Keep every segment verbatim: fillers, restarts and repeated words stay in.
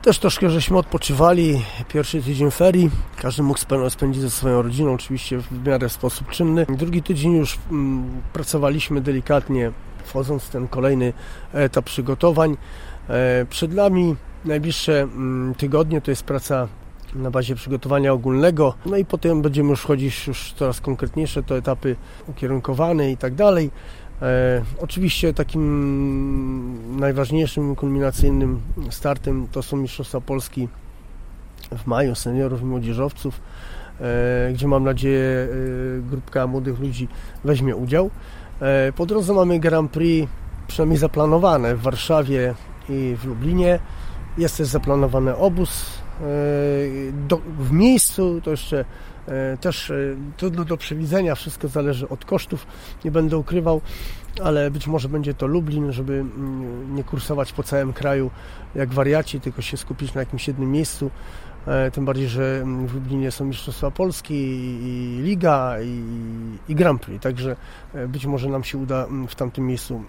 Też troszkę żeśmy odpoczywali, pierwszy tydzień ferii, każdy mógł spędzić ze swoją rodziną, oczywiście w miarę w sposób czynny. Drugi tydzień już mm, pracowaliśmy delikatnie, wchodząc w ten kolejny etap przygotowań. E, przed nami najbliższe mm, tygodnie to jest praca na bazie przygotowania ogólnego, no i potem będziemy już wchodzić już coraz konkretniejsze to etapy ukierunkowane i tak dalej. E, oczywiście takim najważniejszym, kulminacyjnym startem to są Mistrzostwa Polski w maju seniorów i młodzieżowców, e, gdzie mam nadzieję e, grupka młodych ludzi weźmie udział. E, po drodze mamy Grand Prix przynajmniej zaplanowane w Warszawie i w Lublinie. Jest też zaplanowany obóz e, do, w miejscu, to jeszcze też trudno do przewidzenia, wszystko zależy od kosztów, nie będę ukrywał, ale być może będzie to Lublin, żeby nie kursować po całym kraju jak wariaci, tylko się skupić na jakimś jednym miejscu, tym bardziej, że w Lublinie są Mistrzostwa Polski i Liga i, i Grand Prix, także być może nam się uda w tamtym miejscu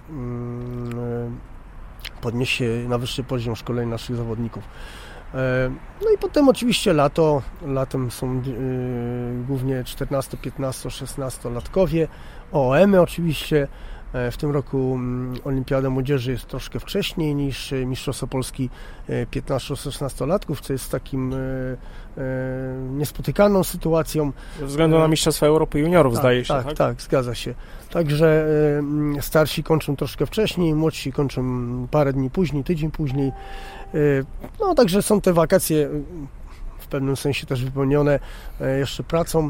podnieść się na wyższy poziom szkoleń naszych zawodników. No i potem oczywiście lato, latem są yy, głównie czternasto, piętnasto, szesnastolatkowie, O M y oczywiście. W tym roku Olimpiada Młodzieży jest troszkę wcześniej niż Mistrzostwa Polski piętnasto-szesnastolatków, co jest takim e, e, niespotykaną sytuacją. Ze względu na Mistrzostwa Europy Juniorów, tak, zdaje się, tak? Tak, tak, zgadza się. Także e, starsi kończą troszkę wcześniej, młodsi kończą parę dni później, tydzień później. E, no także są te wakacje w pewnym sensie też wypełnione e, jeszcze pracą.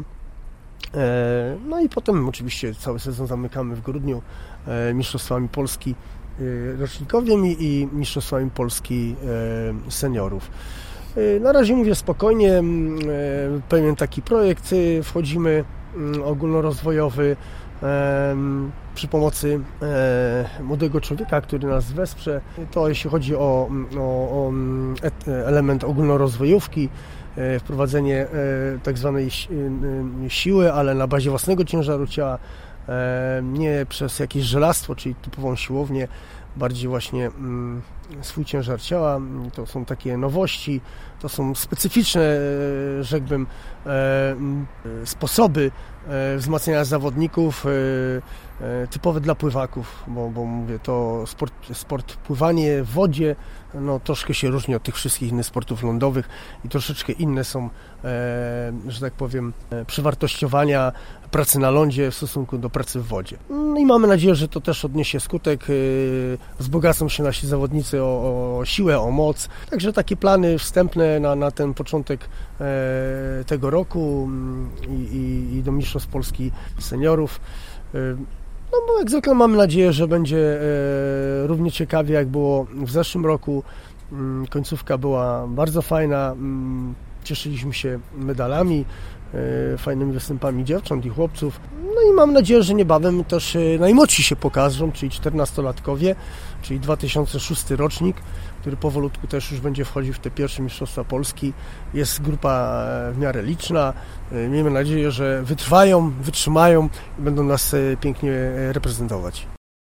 No i potem oczywiście cały sezon zamykamy w grudniu Mistrzostwami Polski rocznikowymi i Mistrzostwami Polski seniorów. Na razie mówię spokojnie, pewien taki projekt wchodzimy ogólnorozwojowy przy pomocy młodego człowieka, który nas wesprze. To jeśli chodzi o, o, o element ogólnorozwojówki, wprowadzenie tak zwanej siły, ale na bazie własnego ciężaru ciała, nie przez jakieś żelastwo, czyli typową siłownię, bardziej właśnie swój ciężar ciała. To są takie nowości, to są specyficzne, rzekłbym, sposoby wzmacniania zawodników, typowe dla pływaków, bo, bo mówię, to sport, sport pływanie w wodzie, no troszkę się różni od tych wszystkich innych sportów lądowych i troszeczkę inne są, że tak powiem, przewartościowania pracy na lądzie w stosunku do pracy w wodzie. No i mamy nadzieję, że to też odniesie skutek, wzbogacą się nasi zawodnicy o, o siłę, o moc, także takie plany wstępne na, na ten początek tego roku i, i, i do Mistrzostw Polski seniorów. No bo jak zwykle mamy nadzieję, że będzie e, równie ciekawie jak było w zeszłym roku. Mm, końcówka była bardzo fajna, mm, cieszyliśmy się medalami, e, fajnymi występami dziewcząt i chłopców. No i mam nadzieję, że niebawem też e, najmłodsi się pokażą, czyli czternastolatkowie, czyli dwa tysiące szósty rocznik, który powolutku też już będzie wchodził w te pierwsze Mistrzostwa Polski. Jest grupa w miarę liczna. Miejmy nadzieję, że wytrwają, wytrzymają i będą nas pięknie reprezentować.